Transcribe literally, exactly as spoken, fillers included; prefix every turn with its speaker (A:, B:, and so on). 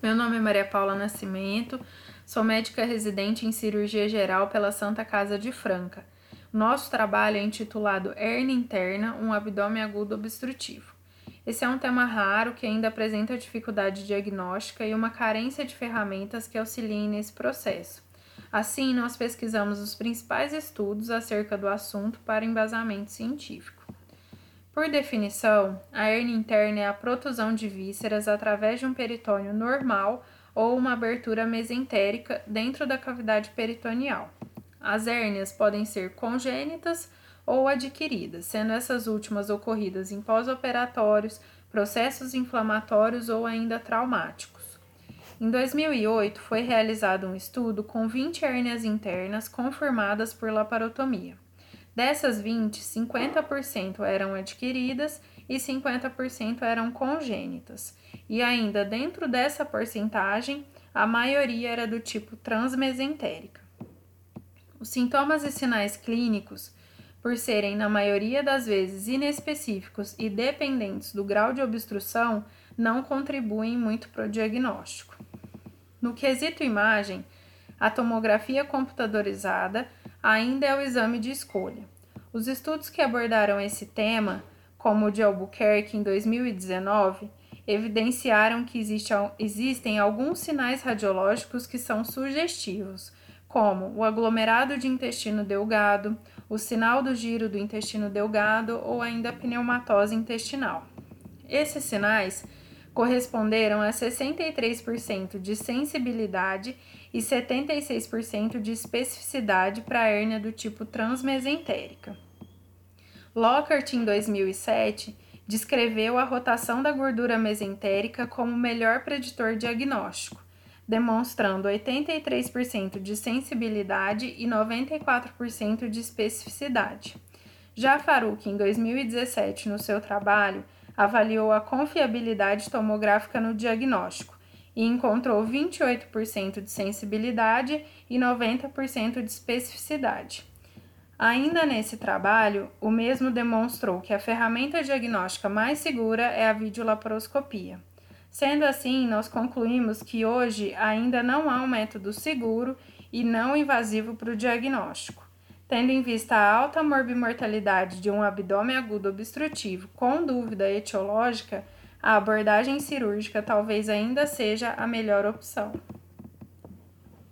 A: Meu nome é Maria Paula Nascimento, sou médica residente em cirurgia geral pela Santa Casa de Franca. Nosso trabalho é intitulado Hérnia Interna, um abdômen agudo obstrutivo. Esse é um tema raro que ainda apresenta dificuldade diagnóstica e uma carência de ferramentas que auxiliem nesse processo. Assim, nós pesquisamos os principais estudos acerca do assunto para embasamento científico. Por definição, a hérnia interna é a protusão de vísceras através de um peritônio normal ou uma abertura mesentérica dentro da cavidade peritoneal. As hérnias podem ser congênitas ou adquiridas, sendo essas últimas ocorridas em pós-operatórios, processos inflamatórios ou ainda traumáticos. Em dois mil e oito, foi realizado um estudo com vinte hérnias internas confirmadas por laparotomia. Dessas vinte, cinquenta por cento eram adquiridas e cinquenta por cento eram congênitas. E ainda dentro dessa porcentagem, a maioria era do tipo transmesentérica. Os sintomas e sinais clínicos, por serem na maioria das vezes inespecíficos e dependentes do grau de obstrução, não contribuem muito para o diagnóstico. No quesito imagem, a tomografia computadorizada ainda é o exame de escolha. Os estudos que abordaram esse tema, como o de Albuquerque em dois mil e dezenove, evidenciaram que existe, existem alguns sinais radiológicos que são sugestivos, como o aglomerado de intestino delgado, o sinal do giro do intestino delgado ou ainda a pneumatose intestinal. Esses sinais corresponderam a sessenta e três por cento de sensibilidade e setenta e seis por cento de especificidade para a hérnia do tipo transmesentérica. Lockhart, em dois mil e sete, descreveu a rotação da gordura mesentérica como o melhor preditor diagnóstico, demonstrando oitenta e três por cento de sensibilidade e noventa e quatro por cento de especificidade. Já Faruq, em dois mil e dezessete, no seu trabalho, avaliou a confiabilidade tomográfica no diagnóstico e encontrou vinte e oito por cento de sensibilidade e noventa por cento de especificidade. Ainda nesse trabalho, o mesmo demonstrou que a ferramenta diagnóstica mais segura é a videolaparoscopia. Sendo assim, nós concluímos que hoje ainda não há um método seguro e não invasivo para o diagnóstico. Tendo em vista a alta morbimortalidade de um abdômen agudo obstrutivo com dúvida etiológica, a abordagem cirúrgica talvez ainda seja a melhor opção.